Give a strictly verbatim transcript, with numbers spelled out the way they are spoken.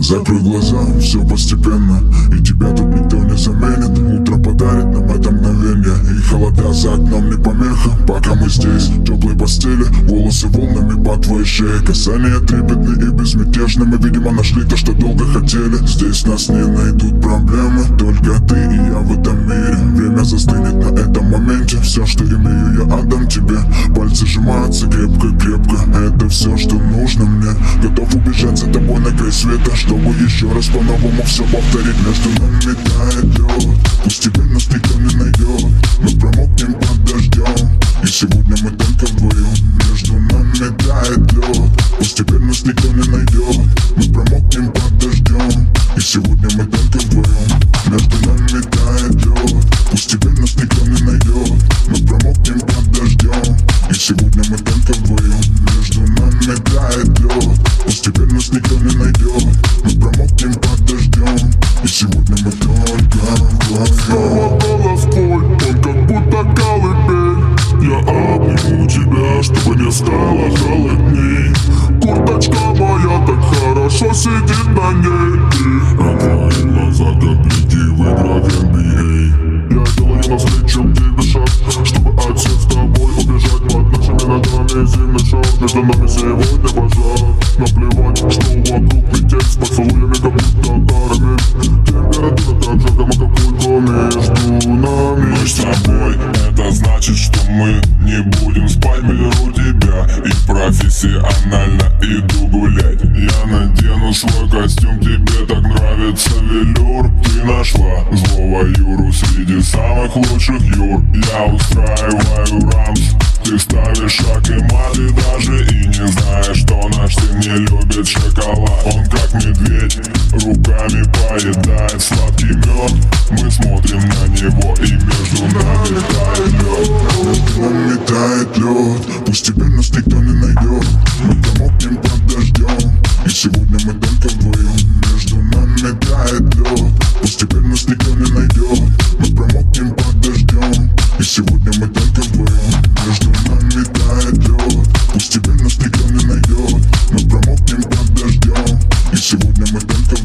Закрой глаза, все постепенно, и тебя тут никто не заменит. Утро подарит нам это мгновенье, и холода за окном не помеха. Пока мы здесь, в теплой постели, волосы волнами по твоей шее. Касания трепетные и безмятежны, мы, видимо, нашли то, что долго хотели. Здесь нас не найдут проблемы, только ты и я в этом мире. Время застынет на этом моменте, все, что имею, я отдам тебе. Пальцы сжимаются крепко-крепко, это все, что нужно мне. Готов убежать за тобой на край света, чтобы еще раз по-новому все повторить. Между нами тает лед, пусть теперь нас никто не найдет. Мы промокнем под дождем, и сегодня мы только вдвоем. Между нами тает лед, пусть теперь нас никто не найдет. Мы промокнем под дождем, и сегодня мы только вдвоем. Между нами тает лед, пусть теперь нас никто не найдет. Мы промокнем под дождем, и сегодня мы только вдвоем. Между нами тает лед, пусть теперь нас никто не найдет. Мы промокнем под дождем, и сегодня мы только вдвоем. Снова голос твой, он как будто колыбель. Я обниму тебя, чтобы не стало холодней. Курточка моя так хорошо сидит на ней. А твои глаза как блики в играх эн би эй. Я делаю навстречу к тебе шаг, чтобы отсюда с тобой убежать. Под нашими ногами зимний шаг, между нами сегодня пожар. Наплевать, что вокруг метель, с поцелуями как будто карамель. Температура так жарко, мы как только между нами. Мы с тобой, это значит, что мы не будем спать. Беру тебя и профессионально иду гулять. Я надену свой костюм, тебе так нравится велюр. Ты нашла злого Юру среди самых лучших Юр. Я устраиваю рамс, ты ставишь шаг и мат. И даже и не знаешь, что наш сын не любит шоколад. Он как медведь, руками поедает сладкий мед. Мы смотрим на него, и между нами тает лед. Между нами тает лед, пусть теперь нас никто не найдет. Мы промокнем под дождем, и сегодня мы только вдвоем. Между нами тает лед, пусть теперь нас никто не найдет. Мы промокнем под дождем, и сегодня мы только вдвоем. Между нами тает лед, пусть теперь нас никто не найдет. Мы промокнем под дождем, и сегодня мы только вдвоем.